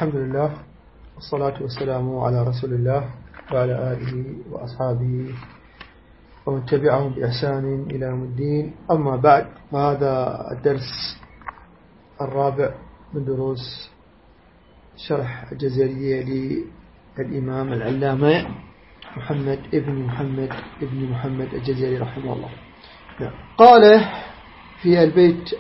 الحمد لله والصلاة والسلام على رسول الله وعلى آله وأصحابه ومن تبعهم بإحسان إلى يوم الدين. أما بعد، هذا الدرس الرابع من دروس شرح الجزرية للإمام العلامة محمد ابن محمد الجزري رحمه الله. قال في البيت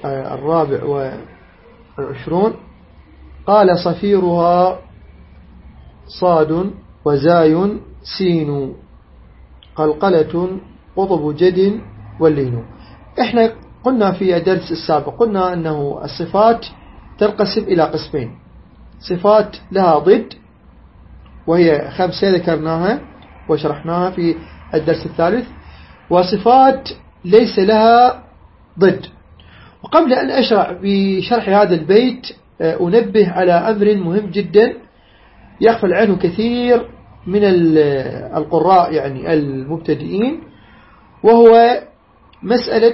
24: قال: صفيرها صاد وزاي سين، قلقلة قطب جد واللين. احنا قلنا في الدرس السابق، قلنا أنه الصفات تنقسم إلى قسمين: صفات لها ضد وهي 5 ذكرناها وشرحناها في الدرس الثالث، وصفات ليس لها ضد. وقبل أن أشرع بشرح هذا البيت أنبه على أمر مهم جدا يغفل عنه كثير من القراء يعني المبتدئين، وهو مسألة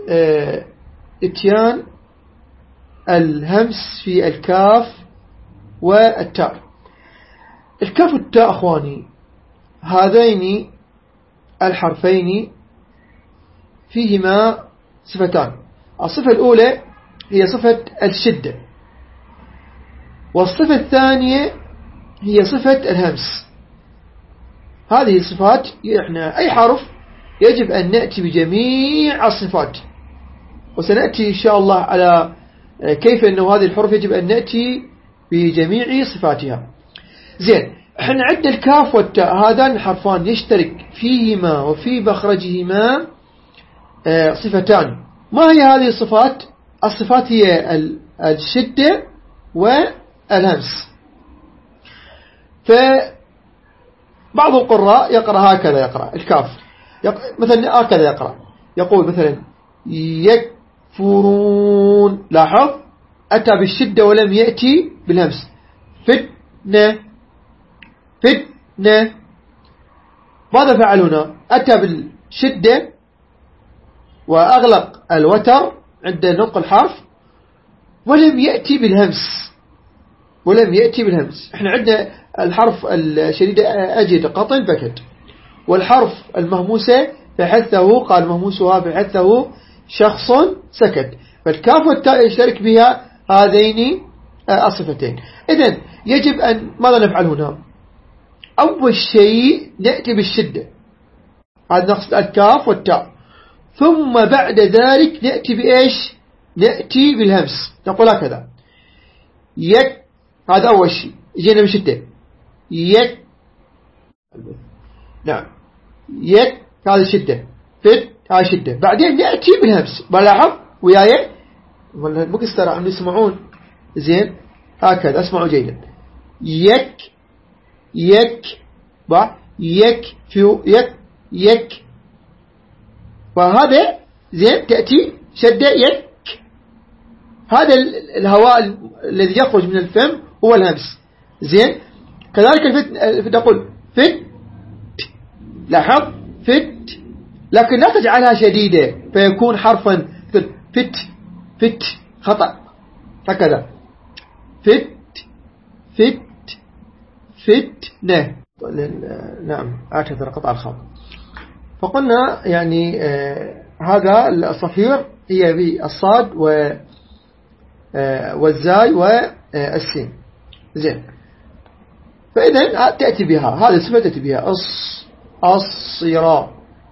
اتيان الهمس في الكاف والتاء. الكاف والتاء أخواني، هذين الحرفين فيهما صفتان. الصفة الأولى هي صفة الشدة، والصفة الثانية هي صفة الهمس. هذه الصفات، إحنا أي حرف يجب أن نأتي بجميع الصفات، وسنأتي إن شاء الله على كيف أنه هذه الحروف يجب أن نأتي بجميع صفاتها. زين، احنا عندنا الكاف والتاء، هذان الحرفان يشترك فيهما وفي مخرجهما صفتان. ما هي هذه الصفات؟ الصفات هي الشدة والهمس. فبعض القراء يقرأ هكذا، يقرأ الكاف مثلا هكذا، يقرأ يقول مثلا يكفرون، لاحظ أتى بالشدة ولم يأتي بالهمس. فتنة، ماذا فعل هنا؟ أتى بالشدة وأغلق الوتر عند نطق الحرف ولم يأتي بالهمس. احنا عندنا الحرف الشديد أجد قطن بكت، والحرف المهموسة فحثه، قال مهموسها فحثه شخص سكت. فالكاف والتاء يشترك بها هذين الصفتين. إذن يجب أن ماذا نفعل هنا؟ أول شيء نأتي بالشدة، هذا نقصد الكاف والتاء، ثم بعد ذلك نأتي بإيش؟ نأتي بالهمس. نقول هكذا: يك، هذا أول شيء، يجينا بالشدة، يك، نعم، يك، هذا الشدة، فت، هذا الشدة، بعدين نأتي بالهمس. بلاحظ وياي المكسر عم يسمعون زين؟ هكذا اسمعوا جيدا: يك، يك، وهذا زين تأتي شدة يك، هذا الهواء الذي يخرج من الفم هو الهمس. زين، كذلك الفت نقول فت، لاحظ فت، لكن لا تجعلها شديدة فيكون حرفا فت خطأ، هكذا فتنة. نعم، أعتذر قطع الخط. فقلنا يعني هذا الصفير هي بالصاد والزاي والسين. زين، فإذا تأتي بها هذه الصفة، تأتي بها الصراء،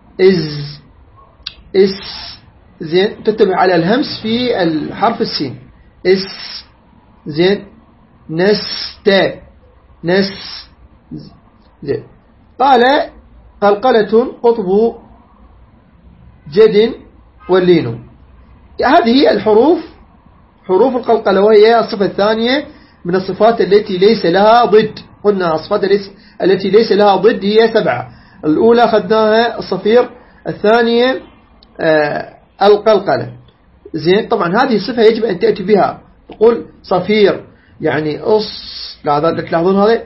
زين، تتبع على الهمس في الحرف السين، زين، زين. قال: قلقلة قطب جد واللين. هذه الحروف حروف القلقلة، وهي الصفة الثانية من الصفات التي ليس لها ضد. قلنا الصفات التي ليس لها ضد هي 7. الأولى أخذناها الصفير، الثانية القلقلة. زين، طبعا هذه الصفة يجب أن تأتي بها. تقول صفير يعني تلاحظون هذا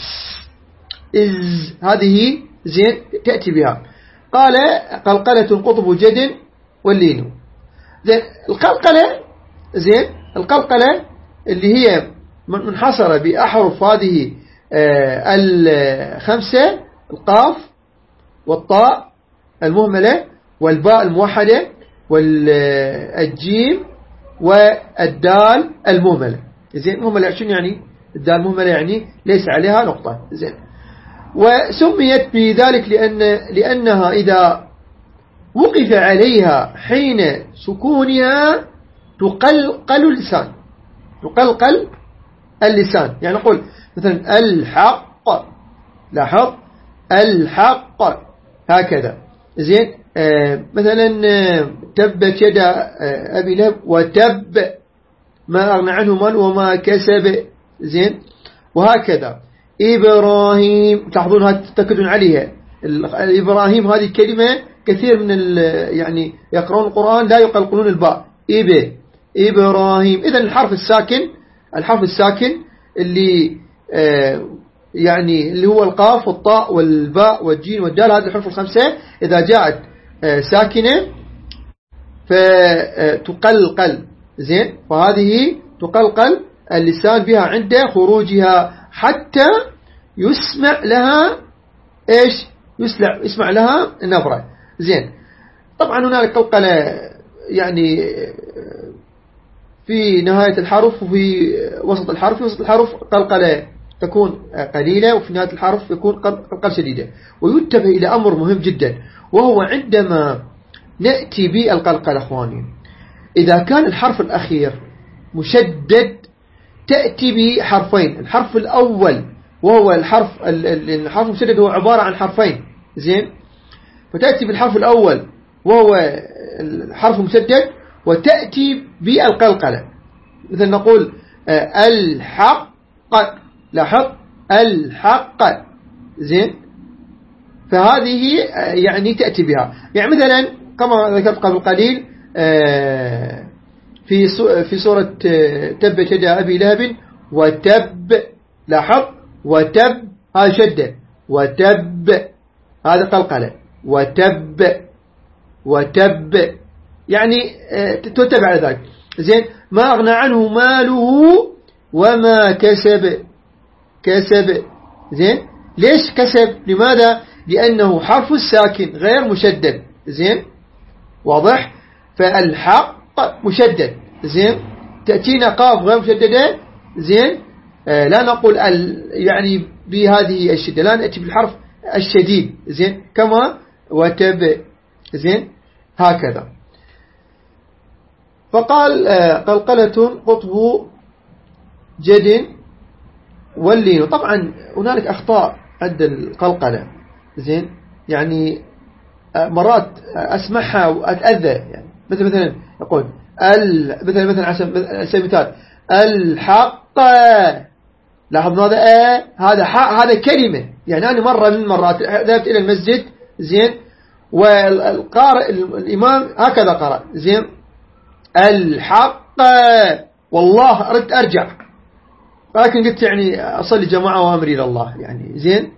هذه زين تأتي بها. قال: قلقلة قطب جد واللين. زين، القلقلة اللي هي منحصرة بأحرف هذه الخمسة: القاف والطاء المهملة والباء الموحدة والجيم والدال المهملة. زين، مهملة شنو يعني؟ الدال مهملة يعني ليس عليها نقطة. زين، وسميت بذلك لأنها إذا وقف عليها حين سكونها تقلقل اللسان، تقلقل اللسان. يعني نقول مثلا الحق، لاحظ الحق هكذا. زين، مثلا تبت يد أبي لهب وتب ما أغنى عنه مال وما كسب. زين، وهكذا. إبراهيم، تلاحظونها تتأكدون عليها. إبراهيم هذه الكلمة كثير من يعني يقرؤون القرآن لا يقلقلون الباء. إبراهيم. إذن الحرف الساكن اللي يعني اللي هو القاف والطاء والباء والجيم والدال، هذه الحروف الخمسة إذا جاءت ساكنة فتقلقل. زين، وهذه تقلقل اللسان بها عند خروجها حتى يسمع لها إيش؟ يسمع لها نبرة. زين، طبعا هنالك قلقلة يعني في نهاية الحرف وفي وسط الحرف. في وسط الحرف قلقلة تكون قليلة، وفي نهاية الحرف يكون قلقلة شديدة. وينتبه إلى أمر مهم جدا، وهو عندما نأتي بالقلقلة أخواني، إذا كان الحرف الأخير مشدد تأتي بحرفين. الحرف الأول وهو الحرف المشدد هو عبارة عن حرفين. زين، فتأتي بالحرف الأول وهو الحرف المشدد وتأتي بالقلقلة. مثل نقول الحق، لاحظ الحق. زين، فهذه يعني تأتي بها. يعني مثلا كما ذكرت قبل قليل في سورة تبت يدا أبي لهب وتب، لاحظ وتب، هذا شدة، وتب هذا قلقلة، وتب يعني تتبع على ذلك. زين، ما أغنى عنه ماله وما كسب. زين، ليش كسب؟ لماذا؟ لأنه حرف الساكن غير مشدد. زين، واضح؟ فالحق مشدد. زين، تأتينا قاف غير مشددة. زين، لا نقول يعني بهذه الشدة، لا نأتي بالحرف الشديد. زين، كما وتب. زين، هكذا. فقال قلقلة قطب جد واللين. طبعا هنالك أخطاء عند القلقلة. زين، يعني مرات أسمعها وأتأذى. يعني مثلا يقول مثلا على سبيل المثال الحق، لاحظ هذا هذا كلمة. يعني أنا مرة من المرات ذهبت إلى المسجد. زين، والقارئ الإمام هكذا قرأ. زين، الحق، والله أردت أرجع، لكن قلت يعني أصلي جماعة وأمري إلى الله. يعني زين،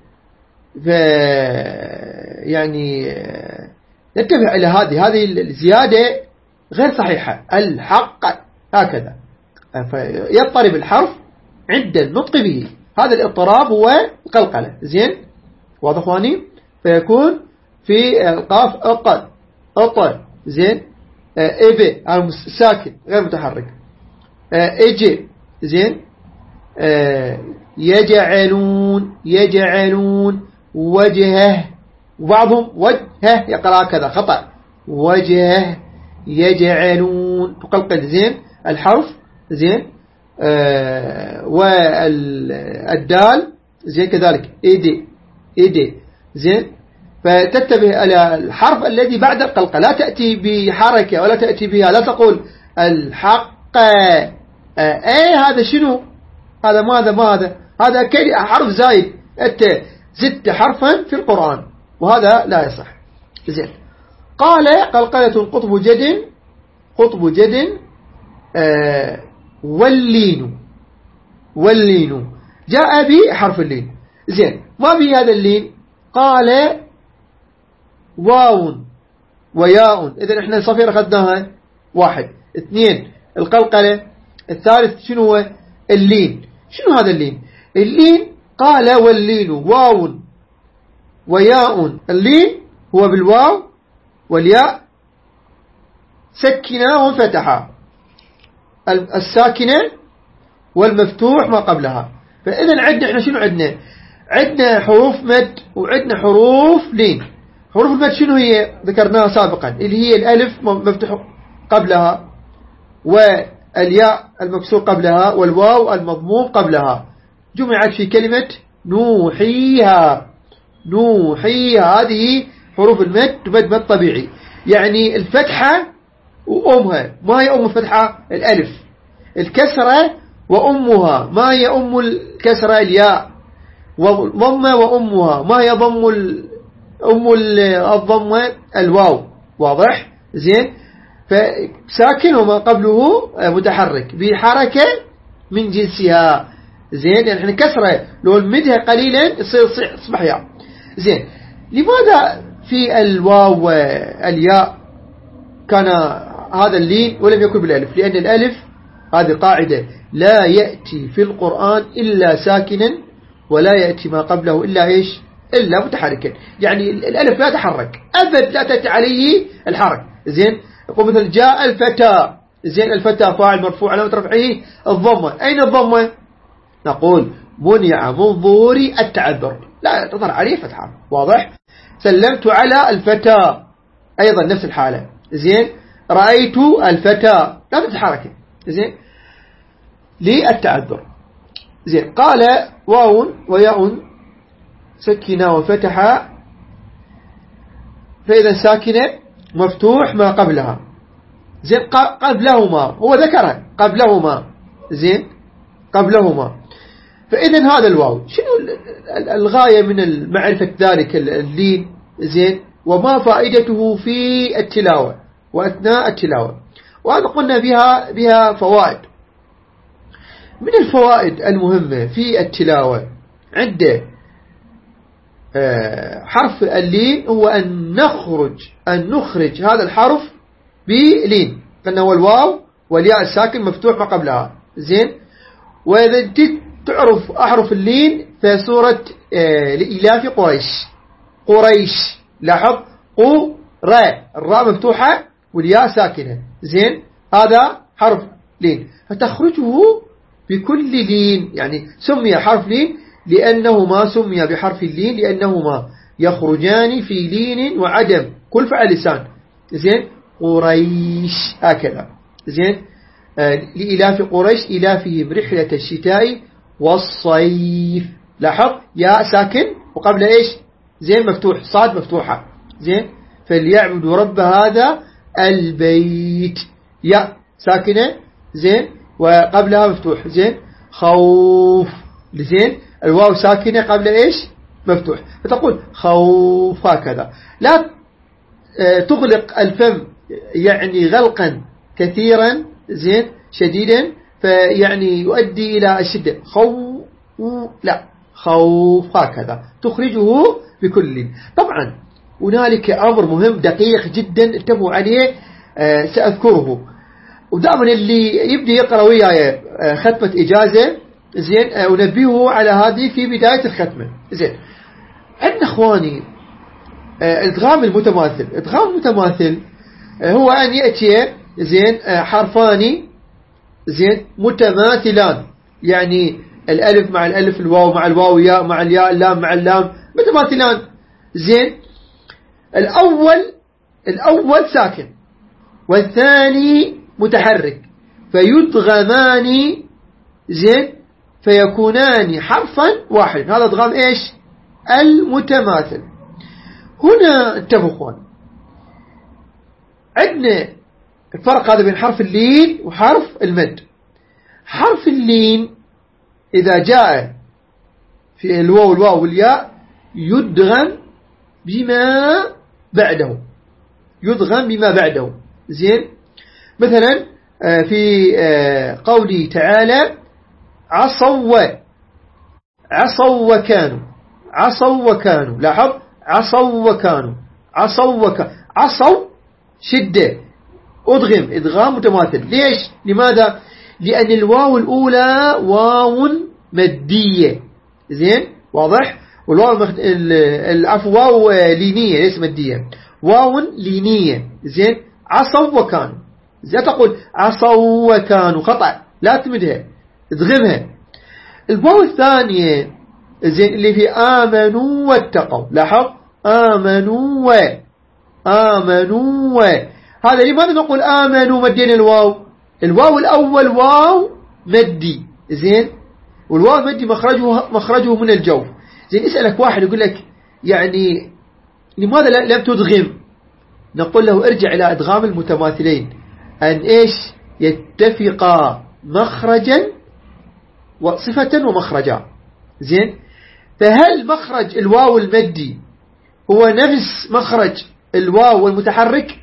يعني ننتبه إلى هذه الزيادة غير صحيحة. الحق هكذا، فيضطرب الحرف عند النطق به. هذا الاضطراب هو القلقلة. زين، واضح اخواني؟ فيكون في القاف أطل. زين، إبي ساكن غير متحرك. إجي. زين، يجعلون وجهه، وبعضهم وجهه يقرأ كذا خطأ، وجهه يجعلون تقلقل. زين، الحرف. زين، والدال. زين، كذلك إيدي. زين، فتنتبه إلى الحرف الذي بعد القلقلة، لا تأتي بحركة ولا تأتي بها، لا تقول الحق. هذا شنو؟ هذا ماذا؟ هذا حرف زايد، أنت زدت حرفا في القرآن، وهذا لا يصح. زين، قال قلقلة قطب جد واللين جاء بحرف اللين. زين، ما به هذا اللين؟ قال واو وياء. إذن احنا الصفير أخذناها 1 2. القلقلة الثالث شنو هو؟ اللين. شنو هذا اللين؟ اللين قال واللين واو وياء. اللين هو بالواو والياء سكنة وفتحة، الساكنة والمفتوح ما قبلها. فإذا عندنا احنا شنو عندنا؟ عندنا حروف مد وعندنا حروف لين. حروف المد شنو هي؟ ذكرناها سابقا، اللي هي الألف مفتوح قبلها، والياء المكسور قبلها، والواو المضموم قبلها، جمعت في كلمة نوحيها. نوحيها هذه حروف المد، مد طبيعي، يعني الفتحة وأمها. ما هي أم الفتحة؟ الألف. الكسرة وأمها. ما هي أم الكسرة؟ الياء. والضمة وأمها. ما هي أم الضمة؟ الواو. واضح؟ زين. فساكن وما قبله متحرك بحركة من جنسها. زين، يعني احنا كسرة لو نمدها قليلا يصبح ياء. زين، لماذا في الواو والياء كان هذا اللين ولم يكن بالألف؟ لأن الألف هذه قاعدة لا يأتي في القرآن إلا ساكنا، ولا يأتي ما قبله إلا إيش؟ إلا متحركا. يعني الألف لا تحرك أبد، لا تأتي عليه الحرك. زين، يقول مثلا جاء الفتى. زين، الفتى فاعل مرفوع علامة رفعه الضمة. أين الضمة؟ نقول منع من ظهور التعذر، لا تظهر عليه فتحة. واضح؟ سلمت على الفتى أيضا نفس الحالة. زين، رأيت الفتى لا تتحرك. زين، للتعذر. زين، قال واو وياء سكنة وفتحة، فإذا ساكنة مفتوح ما قبلها. زين، قبلهما، هو ذكرها قبلهما. زين، قبلهما. فإذا هذا الواو شنو الغاية من معرفة ذلك اللين؟ زين، وما فائدته في التلاوة وأثناء التلاوة؟ وهذا قلنا بها فوائد. من الفوائد المهمة في التلاوة عند حرف اللين هو أن نخرج هذا الحرف بلين، قلنا هو الواو والياء الساكن مفتوح ما قبلها. زين، وإذا تعرف أحرف اللين في سورة لإلاف قريش. لاحظ الراء مفتوحة والياء ساكنة. زين، هذا حرف لين، فتخرجه بكل لين. يعني سمي حرف لين لأنهما سمي بحرف اللين لأنهما يخرجان في لين وعدم كلفة على اللسان. زين، قريش هكذا. زين، لإلاف قريش إلافهم رحلة الشتاء والصيف. لاحظ ياء ساكن وقبل إيش؟ زين، مفتوح، صاد مفتوحة. زين، فليعبدوا رب هذا البيت، ياء ساكنة. زين، وقبلها مفتوح. زين، خوف. زين، الواو ساكنة قبل إيش؟ مفتوح. فتقول خوف هكذا. لا تغلق الفم يعني غلقا كثيرا، زين، شديدا، فيعني يؤدي إلى الشدة. لا، خوف هكذا تخرجه بكل. طبعا هنالك أمر مهم دقيق جدا انتبهوا عليه، سأذكره. ودائما اللي يبدأ يقرأ وياي ختمة إجازة، زين، أنبهه على هذه في بداية الختمة. زين، عندنا إخواني الإدغام المتماثل. الإدغام المتماثل هو أن يأتي زين حرفان زين متماثلان، يعني الألف مع الألف، الواو مع الواو، ياء مع الياء، اللام مع اللام، متماثلان. زين، الأول ساكن والثاني متحرك، فيدغمان. زين، فيكونان حرفا واحد. هذا ادغام ايش؟ المتماثل. هنا اتفقون عندنا الفرق هذا بين حرف اللين وحرف المد. حرف اللين إذا جاء في الواو والياء يدغم بما بعده. زين، مثلا في قوله تعالى عصوا وكانوا. لاحظ عصوا شدة، ادغام متماثل. ليش؟ لماذا؟ لأن الواو الأولى واو مادية. زين واضح. والواو العفو واو لينية ليس مادية، واو لينية. زين عصوا وكانوا، زي تقول عصوا وكانوا خطأ، لا تمدها ادغمها. الواو الثانية زين اللي في آمنوا واتقوا، لاحظ آمنوا هذا لماذا نقول آمنوا مدين الواو؟ الواو الأول واو مدي، زين، والواو المدي مخرجه من الجوف. زين يسألك واحد يقول لك يعني لماذا لم تدغم؟ نقول له ارجع إلى أدغام المتماثلين أن إيش يتفقا مخرجا وصفة ومخرجا. زين، فهل مخرج الواو المدي هو نفس مخرج الواو المتحرك؟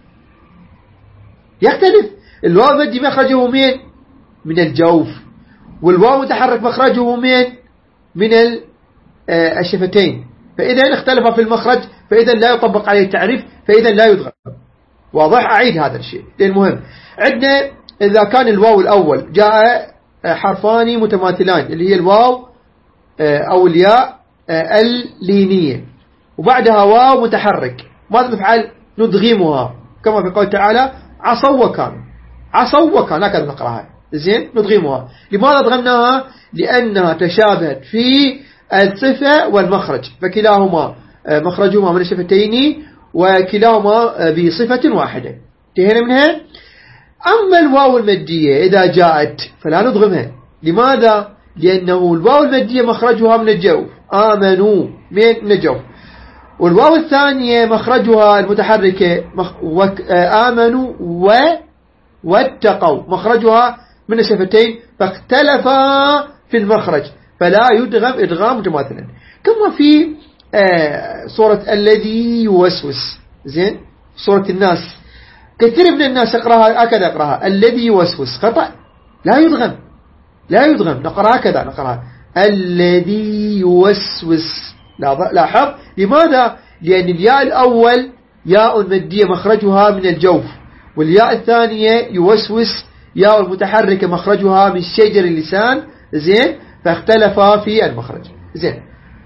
يختلف. الواو المدي مخرجه من الجوف، والواو المتحرك مخرجه من الشفتين، فإذا اختلف في المخرج فإذا لا يطبق عليه التعريف، فإذا لا يدغم. واضح؟ أعيد هذا الشيء للمهم. عندنا إذا كان الواو الأول جاء حرفان متماثلان اللي هي الواو أو الياء اللينية، وبعدها واو متحرك، ماذا نفعل؟ ندغمها كما في قول تعالى عصوا وكانوا، عصوا وكانوا هكذا نقرأها. زين ندغمها. لماذا ادغمناها؟ لأنها تشابهت في الصفة والمخرج، فكلاهما مخرجهما من الشفتين وكلاهما بصفة واحدة، انتهينا منها. أما الواو المادية إذا جاءت فلا ندغمها. لماذا؟ لأنه الواو المادية مخرجها من الجوف، آمنوا من الجوف، والواو الثانية مخرجها المتحركة آمنوا واتقوا مخرجها من الشفتين، فاختلفا في المخرج فلا يدغم إدغام متماثلا. كما في سورة الذي يوسوس. زين، سورة الناس كثير من الناس يقرأها هكذا، يقرأها الذي يوسوس خطأ، لا يدغم نقرأها هكذا، نقرأها الذي يوسوس. لاحظ لماذا؟ لأن الياء الأول ياء مادية مخرجها من الجوف، والياء الثانية يوسوس ياء المتحركة مخرجها من شجر اللسان. زين، فاختلفا في المخرج. زين،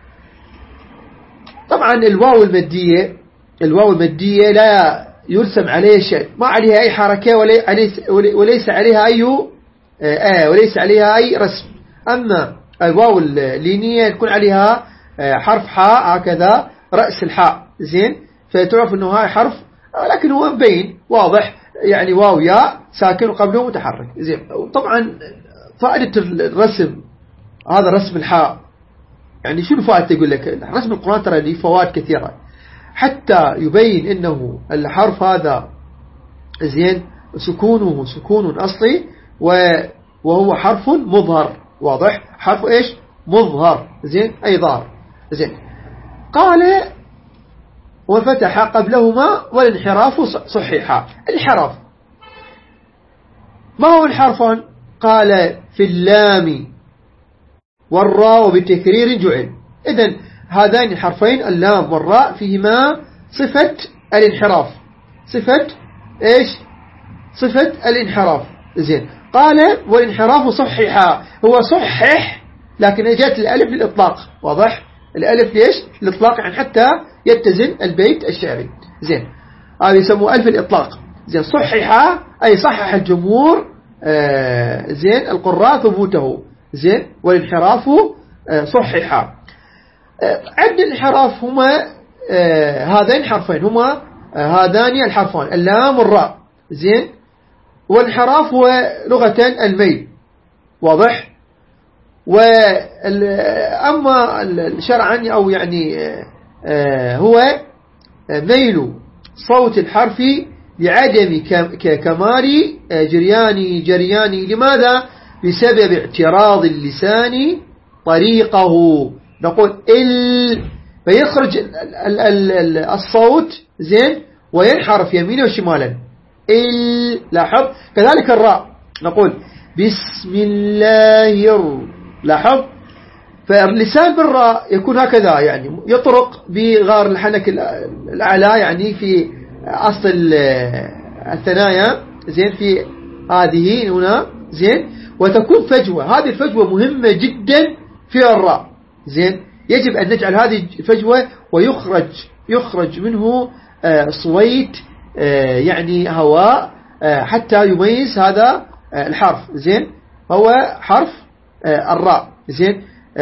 طبعا الواو المادية لا يرسم عليه شيء، ما عليها أي حركة وليس عليها أي رسم. أما الواو اللينية يكون عليها حرف حاء هكذا، رأس الحاء. زين، فتعرف أنه هاي حرف، لكن هو مبين واضح، يعني واو ياء ساكن وقبله متحرك. زين، طبعا فائدة الرسم هذا رسم الحاء يعني شنو فائدة؟ يقول لك رسم القرآن ترى له فوائد كثيرة، حتى يبين انه الحرف هذا زين سكونه سكون اصلي وهو حرف مظهر. واضح؟ حرف ايش؟ مظهر. زين، اي ظاهر. زين، قال وفتح قبلهما والانحراف صحيحا. الانحراف ما هو الحرفان؟ قال في اللام والراء وبالتكرير جعل. إذن هذين الحرفين اللام والراء فيهما صفة الانحراف. صفة إيش؟ صفة الانحراف. زين، قال والانحراف صحيحا، هو صحح لكن جاءت الألف للإطلاق. واضح؟ الألف ليش؟ للإطلاق، يعني حتى يتزن البيت الشعري. زين، هذا يسموه ألف الإطلاق. زين، صححا أي صحح الجمهور زين القراء ثبوته. زين، والانحراف صححا. عد الانحراف هما هذين حرفين، هما هذان الحرفان اللام والراء. زين، والانحراف هو لغة الميل. واضح؟ وأما شرعا أو يعني هو ميل صوت الحرف لعدم كمال جريان. لماذا؟ بسبب اعتراض اللسان طريقه. نقول فيخرج الصوت. زين، وينحرف يمينا وشمالا. لاحظ. كذلك الراء نقول بسم الله. لاحظ، فاللسان بالراء يكون هكذا، يعني يطرق بغار الحنك الأعلى، يعني في أصل الثنايا. زين، في هذه هنا. زين، وتكون فجوة. هذه الفجوة مهمة جدا في الراء. زين، يجب أن نجعل هذه الفجوة ويخرج منه صويت يعني هواء حتى يميز هذا الحرف. زين، هو حرف الراء. زين،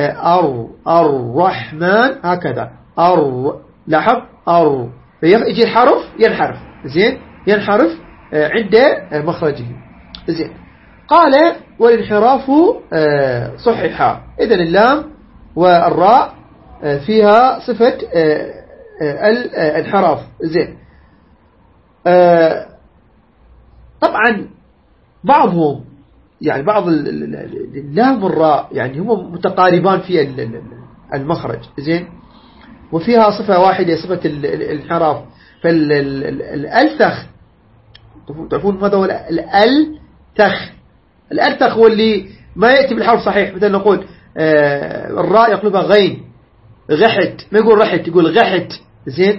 الرحمن هكذا لاحظ يجي الحرف ينحرف. زين، ينحرف عند مخرجه. زين، قال والانحراف صحيحا. إذن اللام والراء فيها صفة الانحراف. زين، طبعا بعضهم يعني بعض اللام والراء يعني هم متقاربان في المخرج. زين، وفيها صفة واحدة صفة الانحراف. فالألتخ تعرفون ماذا هو الألتخ هو اللي ما يأتي بالحرف صحيح. مثلا نقول الراء يقلبها غين غحت، ما يقول رحت يقول غحت. زين،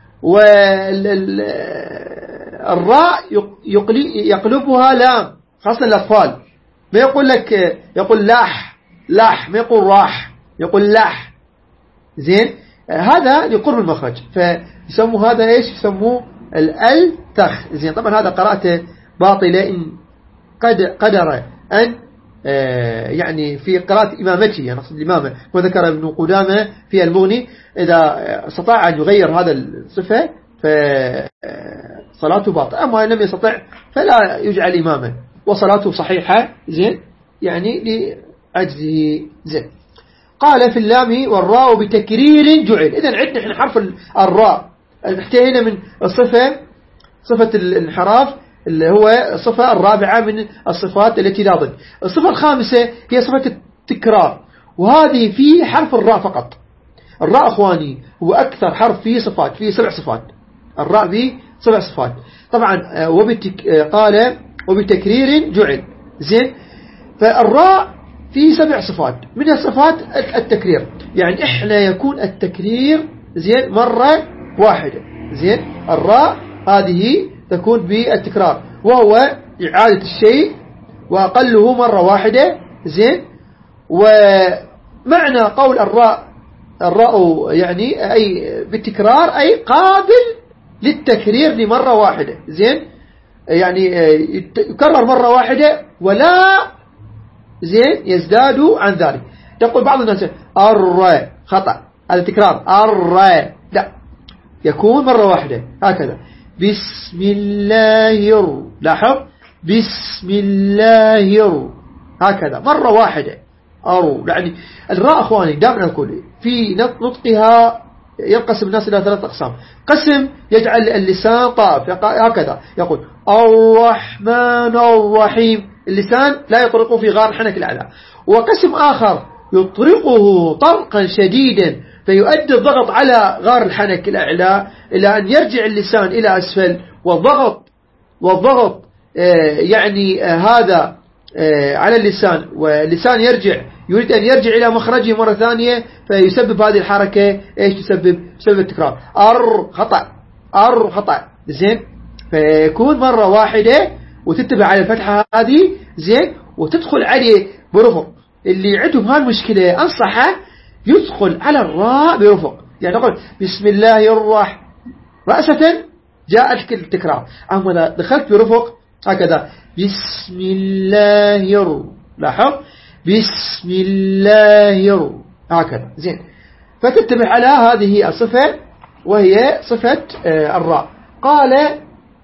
والراء يقلبها لام، خاصة الأطفال ما يقول لك يقول لاح ما يقول راح يقول لاح. زين، هذا لقرب المخرج فيسموه هذا ايش يسموه الألتخ. زين، طبعا هذا قراءته باطلة إن قدر أن يعني في قراءة إمامته يعني نقصد الإمامة، وذكر ابن قدامة في المغني إذا استطاع أن يغير هذا الصفة فصلاته باطلة، أما لم يستطع فلا يجعل إمامة وصلاته صحيحة. زين، يعني لعجزه. زين، قال في اللام والراء بتكرير جعل. إذن عندنا احنا حرف الراء انتهينا من صفة الانحراف اللي هو الصفة الرابعة من الصفات التي لا ضد. الصفة الخامسة هي صفة التكرار، وهذه في حرف الراء فقط. الراء أخواني هو أكثر حرف فيه صفات، فيه 7 صفات. الراء فيه 7 صفات طبعا. قال وبتكرير جعل. زين، فالراء فيه 7 صفات، من الصفات التكرير، يعني إحنا يكون التكرير زين مرة واحدة. زين، الراء هذه تكون بالتكرار وهو إعادة الشيء وأقله مرة واحدة. زين، ومعنى قول الراء يعني أي بالتكرار أي قابل للتكرير لمرة واحدة. زين، يعني يكرر مرة واحدة ولا زين يزداد عن ذلك. تقول بعض الناس الراء خطأ، هذا تكرار الراء، لا، يكون مرة واحدة هكذا. بسم الله لاحظ بسم الله هكذا مرة واحدة. يعني الراء أخواني دائما أقول في نطقها ينقسم الناس إلى 3 أقسام. قسم يجعل اللسان طاف هكذا يقول الرحمن الرحيم، اللسان لا يطرقه في غار الحنك الأعلى. وقسم آخر يطرقه طرقا شديدا فيؤدي الضغط على غار الحنك الأعلى إلى أن يرجع اللسان إلى أسفل، والضغط يعني هذا على اللسان، واللسان يريد أن يرجع إلى مخرجه مرة ثانية، فيسبب هذه الحركة إيش تسبب التكرار خطأ. زين، فيكون مرة واحدة وتتبع على الفتحة هذه. زين، وتدخل عليه برفق. اللي عندهم هالمشكلة أنصحه يدخل على الراء برفق، يعني نقول بسم الله الرحمن رأسة جاءت التكرار، أما دخلت برفق هكذا بسم الله لاحظ بسم الله هكذا. زين، فتتبع على هذه الصفة وهي صفة الراء. قال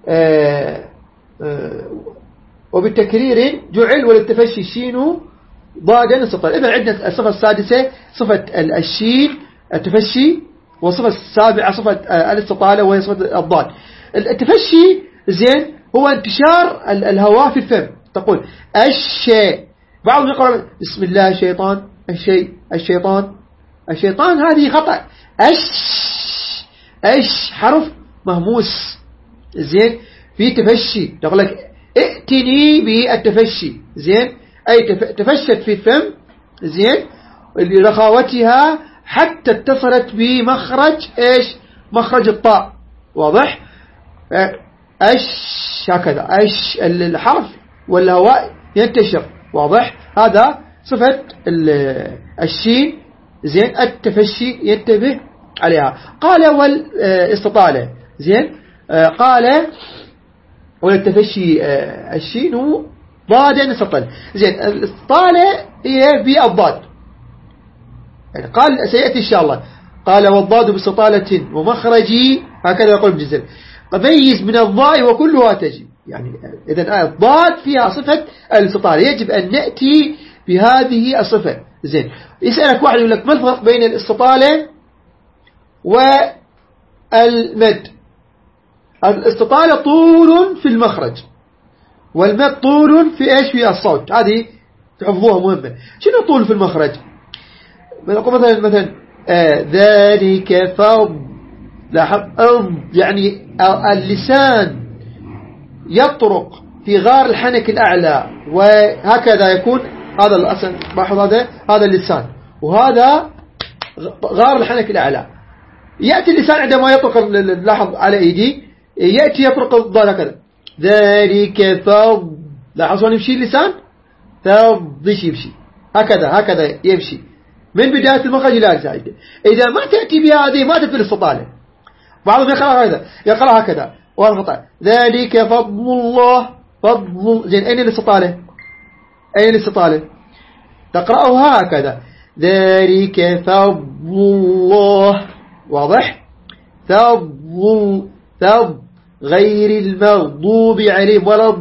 وبالتكرير جعل وللتفشي الشين ضادا السطر. إذا عندنا الصفة السادسة صفة الشين التفشي، والصفة السابعة صفة الاستطالة وهي صفة الضاد. التفشي زين هو انتشار الهواء في الفم. تقول الشيء، بعضهم يقرأ بسم الله الشيطان الشيطان هذه خطأ. حرف مهموس. زين، في تفشي تقول لك ائتني بالتفشي. زين، أي تفشت في الفم. زين، لرخاوتها حتى اتصلت بمخرج مخرج الطاء. واضح؟ هكذا الحرف والهواء ينتشر واضح؟ هذا صفة الشين. زين. التفشي ينتبه عليها. قال والاستطالة. زين. قال والتفشي الشين هو ضاد نستطل. زين. الاستطالة هي بالضاد، يعني قال سيأتي إن شاء الله. قال والضاد باستطالة ومخرجي، هكذا يقول ابن جزري، ميز من الضاء وكلها تجي. يعني إذن الضاد فيها صفة الاستطالة، يجب أن نأتي بهذه الصفة. زين. يسألك واحد يقول لك ما الفرق بين الاستطالة والمد؟ الاستطالة طول في المخرج، والمد طول في إيش؟ في الصوت. هذه تحفظوها مهمة. شنو طول في المخرج؟ مثلا ذلك فض، لاحظ يعني اللسان يطرق في غار الحنك الأعلى، وهكذا يكون هذا الأصل. لاحظ هذا اللسان، وهذا غار الحنك الأعلى. يأتي اللسان عندما يطرق، لاحظ على ايدي، يأتي يطرق الضاد هكذا، ذلك فض. لاحظ وين يمشي اللسان؟ فض يمشي هكذا يمشي من بداية المخرج إلى الزائدة. إذا ما تأتي بهذه ما تدخل الاستطالة. بعضهم يقرأ هكذا وارفض ذلك فضل الله فضل. زين. أين الاستطالة؟ تقرأها هكذا، ذلك فضل الله. واضح؟ فضل غير المغضوب عليهم ولا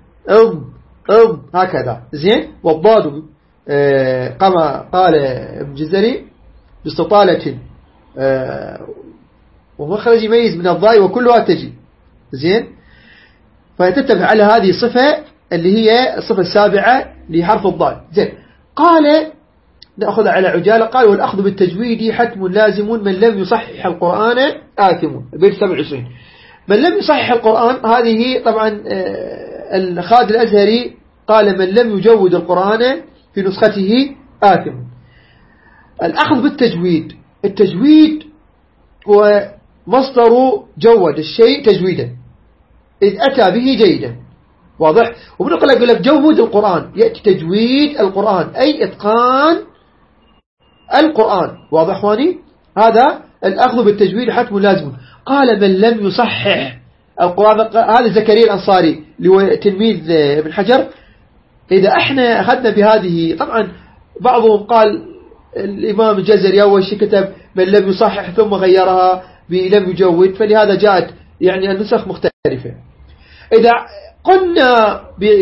هكذا. زين. والضاد كما قال ابن جزري باستطالة ومخرج يميز من الضاء وكلها تجي. زين. فتتبع على هذه الصفة اللي هي الصفة السابعة لحرف الضاد. زين. قال نأخذ على عجالة. قال والأخذ بالتجويد حتم لازم من لم يصحح القرآن آثم. بيت 27. من لم يصحح القرآن، هذه طبعا الخالد الأزهري قال من لم يجود القرآن في نسخته آثم. الأخذ بالتجويد، التجويد هو مصدر جود الشيء تجويدا، إذ أتى به جيدا. واضح؟ وبنقول لك جود القرآن، يأتي تجويد القرآن أي إتقان القرآن. واضح اخواني؟ هذا الأخذ بالتجويد حتم لازم. قال من لم يصحح القرآن، هذا زكريا الأنصاري اللي هو تلميذ ابن حجر. إذا احنا أخذنا بهذه، طبعا بعضهم قال الإمام الجزري أول شيء كتب من لم يصحح ثم غيرها بلم يجود، فلهذا جاءت يعني النسخ مختلفة. إذا قلنا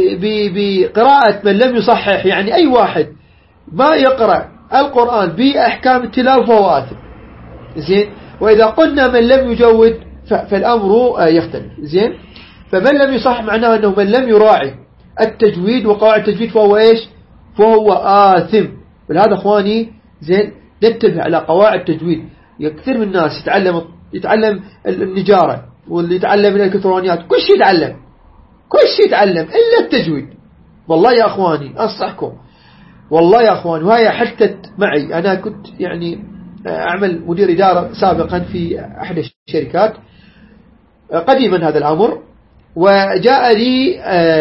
بقراءة من لم يصحح، يعني أي واحد ما يقرأ القرآن بأحكام التلاوة فهو آثم. زين. وإذا قلنا من لم يجود فالأمر يختلف. زين. فمن لم يصحح معناه أنه من لم يراعي التجويد وقواعد التجويد فهو إيش؟ فهو آثم. ولهذا أخواني زين ننتبه على قواعد التجويد. كثير من الناس يتعلم النجارة، واللي يتعلم الإلكترونيات، كل شيء يتعلم إلا التجويد. والله يا أخواني أنصحكم، والله يا أخواني، وهي حدثت معي. أنا كنت يعني أعمل مدير إدارة سابقا في أحد الشركات قديما هذا الأمر، وجاء لي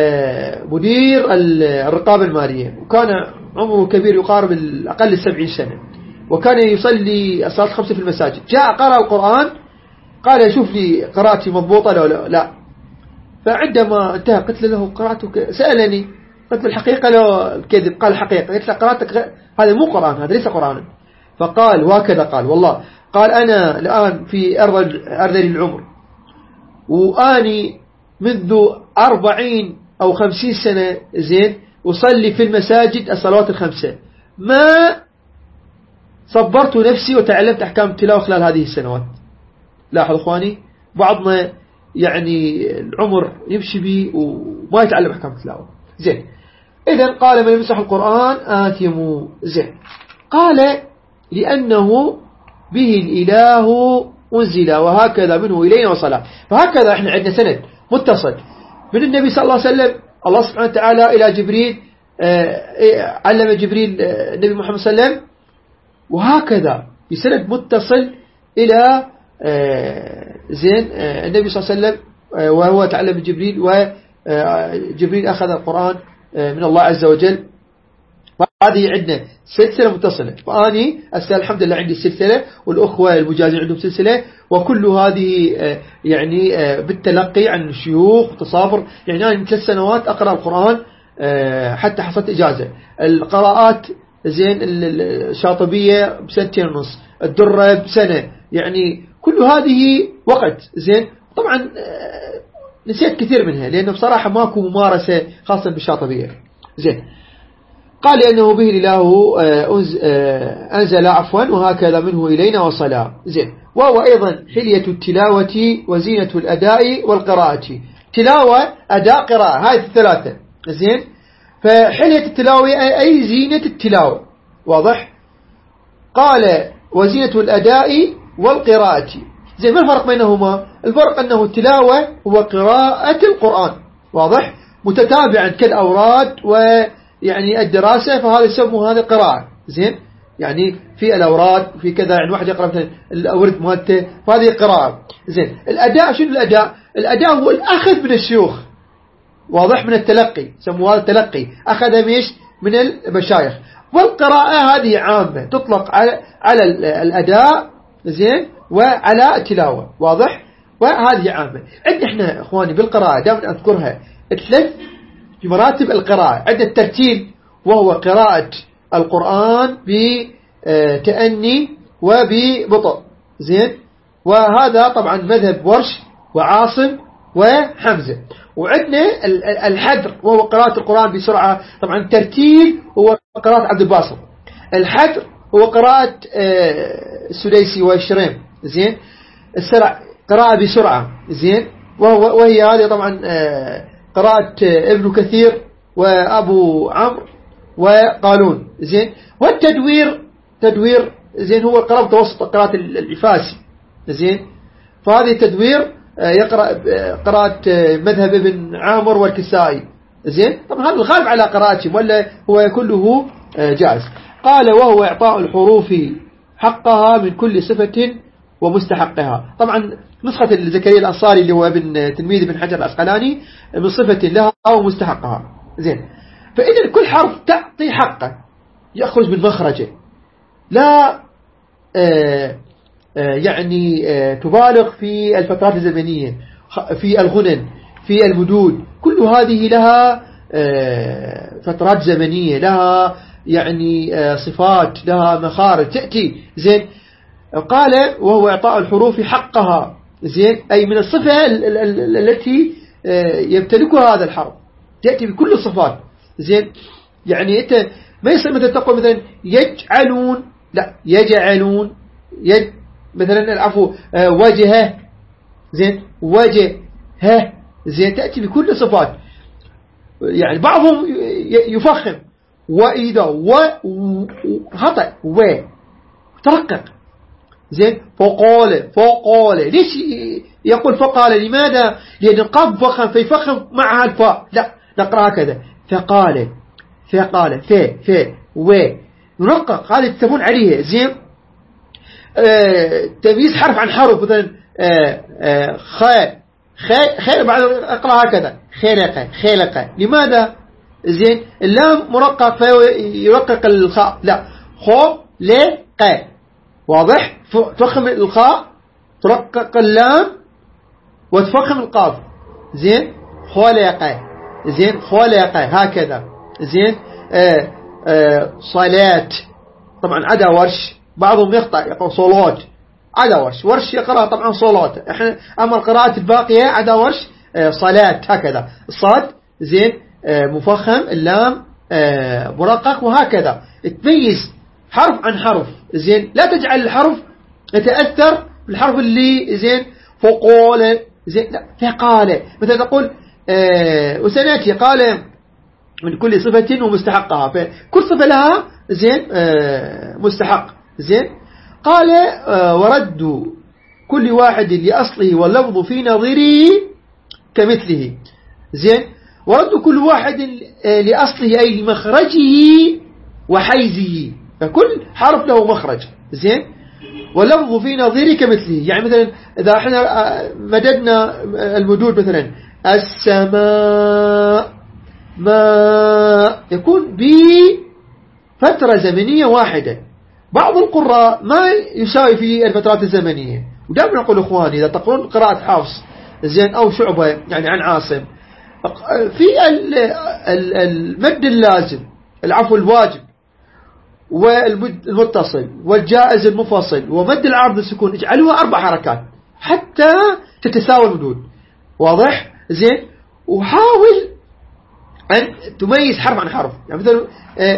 مدير الرقابة المالية، وكان عمره كبير يقارب الأقل 70 سنة، وكان يصلي الصلاة 5 في المساجد. جاء قرأ القرآن، قال شوف لي قراءتي مضبوطة لا. فعندما انتهى قلت له قراءتك، سألني قلت له الحقيقة لو الكذب، قال الحقيقة. قلت له قراءتك هذا مو قرآن، هذا ليس قرآنا. فقال وهكذا قال والله، قال أنا الآن في أرذل العمر، وآني منذ 40 أو 50 سنة زين أصلي في المساجد الصلوات الخمسة، ما صبرت نفسي وتعلمت أحكام التلاوة خلال هذه السنوات. لاحظ أخواني، بعضنا يعني العمر يمشي به وما يتعلم أحكام التلاوة. زين. إذن قال من يمسح القرآن آثم. زين. قال لأنه به الإله أنزل وهكذا منه إلينا وصلا. فهكذا احنا عندنا سند متصل من النبي صلى الله عليه وسلم، الله سبحانه وتعالى إلى جبريل، علم جبريل النبي محمد صلى الله عليه وسلم، وهكذا بسند متصل إلى زين النبي صلى الله عليه وسلم، وهو تعلم جبريل، وجبريل أخذ القرآن من الله عز وجل هذه عندنا سلسلة متصلة، فأني الحمد لله عندي سلسلة، والأخوة المجازين عندهم سلسلة، وكل هذه يعني بالتلقي عن الشيوخ وتصابر. يعني أنا من 3 سنوات أقرأ القرآن حتى حصلت إجازة. القراءات زين الشاطبية ب2.5 سنين، الدرة بسنة، يعني كل هذه وقت زين. طبعا نسيت كثير منها لأنه بصراحة ماكو ممارسة خاصة بالشاطبية زين. قال لأنه به الإله أنزل عفوا وهكذا منه إلينا وصلا زين. وهو أيضا حلية التلاوة وزينة الأداء والقراءة. تلاوة أداء قراءة، هاي الثلاثة زين. فحلية التلاوة أي زينة التلاوة، واضح. قال وزينة الأداء والقراءة زين. ما الفرق بينهما؟ الفرق أنه التلاوة هو قراءة القرآن، واضح، متتابعا كالأوراد ويعني الدراسة، فهذا يسمى هذا قراءة زين. يعني في الأوراد في كذا، يعني واحد يقرأ مثلا الأورد مالته، فهذه قراءة زين. الأداء شنو الأداء؟ الأداء هو الأخذ من الشيوخ، واضح، من التلقي، سموه هذا التلقي، أخذ ميش من المشايخ. والقراءة هذه عامة تطلق على الأداء زين وعلى التلاوة، واضح، وهذه عامة. عندنا احنا اخواني بالقراءة دائما اذكرها 3 في مراتب القراءة. عندنا الترتيل وهو قراءة القرآن بتأني وببطء زين، وهذا طبعا مذهب ورش وعاصم وحمزة. وعندنا الحدر وهو قراءة القرآن بسرعة. طبعا الترتيل هو قراءة عبد الباسط، الحدر هو قراءة السديسي والشريم زين، السرع قراءة بسرعة زين، وهي هذه طبعا قراءة ابن كثير وأبو عمرو وقالون زين. والتدوير زين هو قراءة متوسط، قراءة العفاسي زين. فهذه التدوير يقرأ قراءة مذهب ابن عامر والكسائي زين. طبعا هذا الغالب على قراءتهم، ولا هو كله جائز. قال وهو إعطاء الحروف حقها من كل صفة ومستحقها. طبعا نسخة زكريا الأنصاري اللي هو ابن تلميذ ابن حجر العسقلاني من صفة لها أو مستحقها زين. فإذا كل حرف تعطي حقه، يخرج من مخرجه، لا يعني تبالغ في الفترات الزمنية، في الغنن، في المدود، كل هذه لها فترات زمنية، لها يعني صفات، لها مخارج تأتي زين. قال وهو إعطاء الحروف حقها زين، أي من الصفة التي يمتلكها هذا الحرف، تأتي بكل الصفات زين. يعني أنت ما يصير مثلا تقول مثلا يجعلون، لا، يجعلون، مثلا العفو وجهه زين، وجهه زين، تأتي بكل صفات. يعني بعضهم يفخم وإذا وخطأ وترقق زين. فقال ليش يقول فقال؟ لماذا؟ لأن القاف فخم فيفخم معها الفاء، لا، نقرأ هكذا فقال ونرقق، هذا يتفون عليه زين. تمييز حرف عن حرف، مثلا خير بعد اقرأ هكذا خلق، لماذا؟ زين، اللام مرقق فيرقق الخاء، لا، خلق، واضح، تفخم الخاء، ترقق اللام وتفخم القاف زين. خلق زين، خلق هكذا زين. صلاة، طبعا عدا ورش، بعضهم يقرأ صلوات، عدا ورش يقرأ طبعا صلوات. احنا اما القراءات الباقية عدا ورش صلاة، هكذا الصاد زين مفخم، اللام مرقق، وهكذا تميز حرف عن حرف زين. لا تجعل الحرف يتأثر بالحرف اللي زين فقال زين، لا، فقال مثلا تقول وسنأتي قال من كل صفة ومستحقها، فكل صفة لها زين مستحق زين. قال ورد كل واحد لأصله واللفظ في نظيره كمثله زين. ورد كل واحد لأصله أي لمخرجه وحيزه، فكل حرف له مخرج زين. واللفظ في نظيره كمثله، يعني مثلا إذا احنا مددنا المدود، مثلا السماء ما يكون بفتح فترة زمنية واحدة. بعض القراء ما يساوي في الفترات الزمنية. ودائما أقول إخواني إذا تقرون قراءة حفص زين أو شعبة يعني عن عاصم في المد اللازم العفو الواجب والمتصل والجائز المفصل ومد العرض السكون اجعلوها 4 حركات حتى تتساوى المدود. واضح زين. وحاول أن تميز حرف عن حرف. يعني مثلا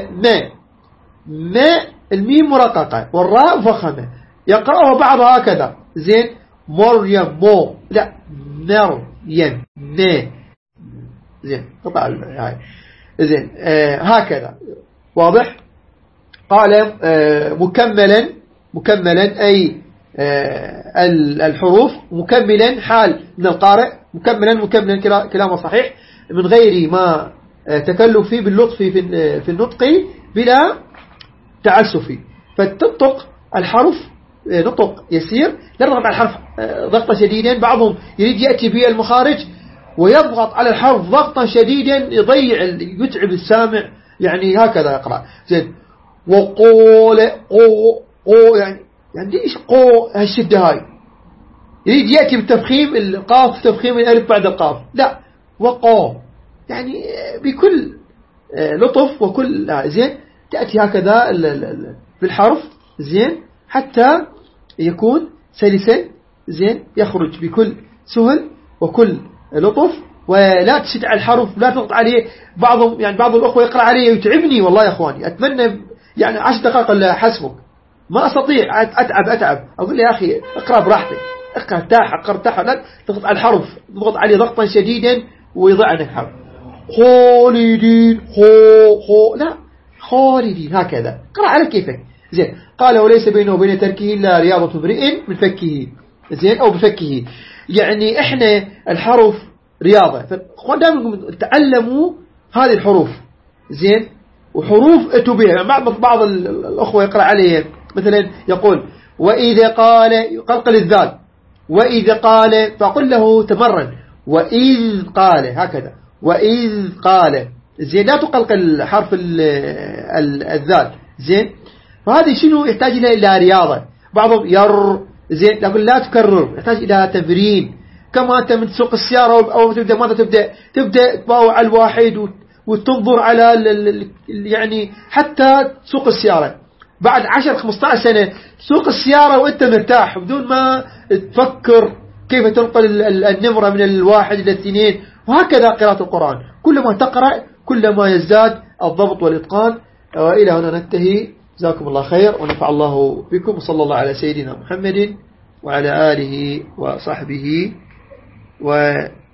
ما الميم مرققة والراء مفخمة يقرأها بعض هكذا زين مريم مو لا مريم ما زين قطع هاي زين هكذا. واضح. قال مكملا أي الحروف مكملا حال من القارئ مكملا كلامه صحيح من غير ما تكلف فيه باللطف في النطق بلا تعسف. فتنطق الحرف نطق يسير لا تضغط على الحرف ضغطا شديدا. بعضهم يريد يأتي به المخارج ويضغط على الحرف ضغطا شديدا يتعب السامع يعني هكذا يقرأ زين. وقول قو يعني ليش قو هالشدة هاي يريد يأتي بتفخيم القاف تفخيم الألف بعد القاف لا وقو يعني بكل لطف وكل زين تأتي هكذا بالحرف زين حتى يكون سلسا زين يخرج بكل سهل وكل لطف ولا تشد على الحرف لا تضغط عليه. بعض الأخوة يقرأ عليه يتعبني والله يا أخواني أتمنى يعني 10 دقائق إلا حسبك ما أستطيع أتعب أقول يا أخي اقرأ براحتك اقرأ ارتاح لا تضغط على الحرف تضغط عليه ضغطا شديدا ويضيع عنك الحرف. خالدين لا خالدين هكذا قرأ على كيفك زين. قال وليس بينه وبين تركه إلا رياضة امرئ من فكه زين أو بفكه. يعني إحنا الحرف رياضة فأخوان دائما تعلموا هذه الحروف زين وحروف اتوا بها. يعني بعض الأخوة يقرأ عليه مثلا يقول وإذا قال يقلقل الذال وإذا قال فأقول له تمرن وإذ قال هكذا وإذ قال زين لا تقلقل حرف الذال زين. فهذه شنو يحتاج إلى رياضة. بعضهم زين يقول لا تكرر يحتاج إلى تمرين. كما أنت من تسوق السيارة أو تبدأ تباوع على الواحد وتنظر على يعني حتى تسوق السيارة بعد 10-15 سنة تسوق السيارة وأنت مرتاح بدون ما تفكر كيف تنقل النمرة من 1 إلى 2. وهكذا قراءة القرآن كلما تقرأ كلما يزداد الضبط والإتقان. وإلى هنا ننتهي. جزاكم الله خير ونفع الله بكم وصلى الله على سيدنا محمد وعلى آله وصحبه